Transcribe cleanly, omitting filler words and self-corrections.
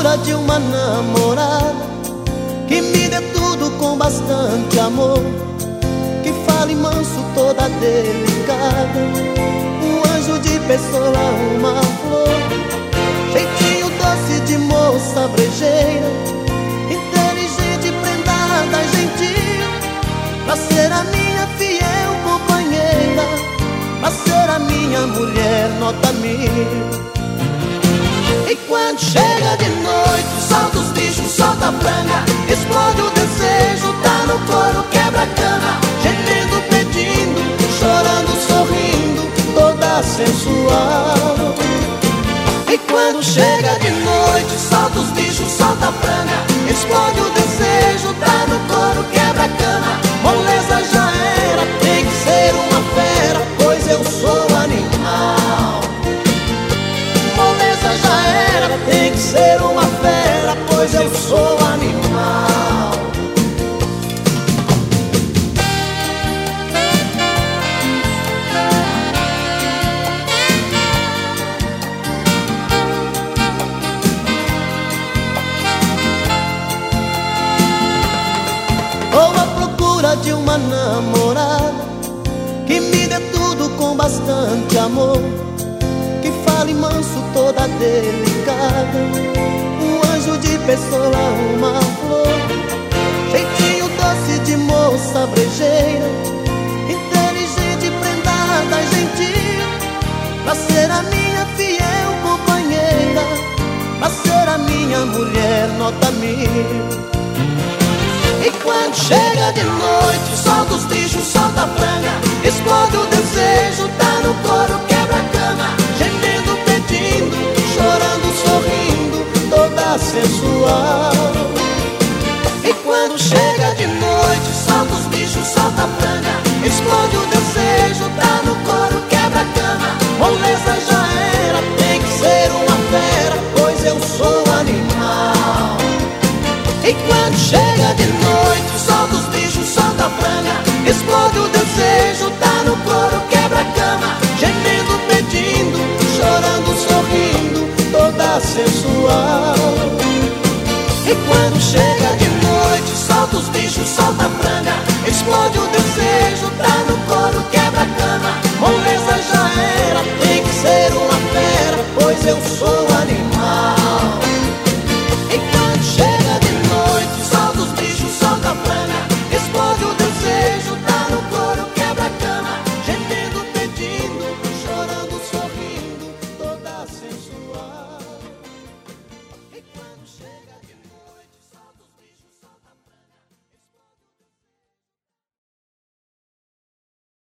procura de uma namorada que me dê tudo com bastante amor, que fale manso, toda delicada, um anjo de pessoa, uma flor, jeitinho doce de moça brejeira, inteligente, prendada, gentil, pra ser a minha fiel companheira, pra ser a minha mulher nota 1000. E quando chega de noite, solta os bichos, solta a franga, explode o desejo, tá no couro, quebra a cama, gemendo, pedindo, chorando, sorrindo, toda sensual. E quando chega de noite, solta os bichos, solta a franga, explode o desejo, tá no couro, quebra a cama, moleza já era, tem que ser uma fera, pois eu sou animal. Moleza já era, tem que ser uma fera, pois eu sou animal. Vou à procura de uma namorada que me dê tudo com bastante amor, que fale manso, toda delicada, um anjo de pessoa, uma flor, jeitinho doce de moça brejeira, inteligente, prendada, gentil, pra ser a minha fiel companheira, pra ser a minha mulher nota 1000. E quando chega de noite, solta os bichos, solta a franga, explode o desejo, tá no couro, quebra a cama, gemendo, pedindo, chorando, sorrindo, toda sensual. E quando chega de noite, solta os bichos, solta a franga, explode o desejo, tá no couro, quebra a cama, moleza já era, tem que ser uma fera, pois eu sou animal. E quando chega de noite, solta os bichos, solta a franga, explode o desejo, tá no couro, quebra a cama, gemendo, pedindo, chorando, sorrindo, toda sensual. E quando chega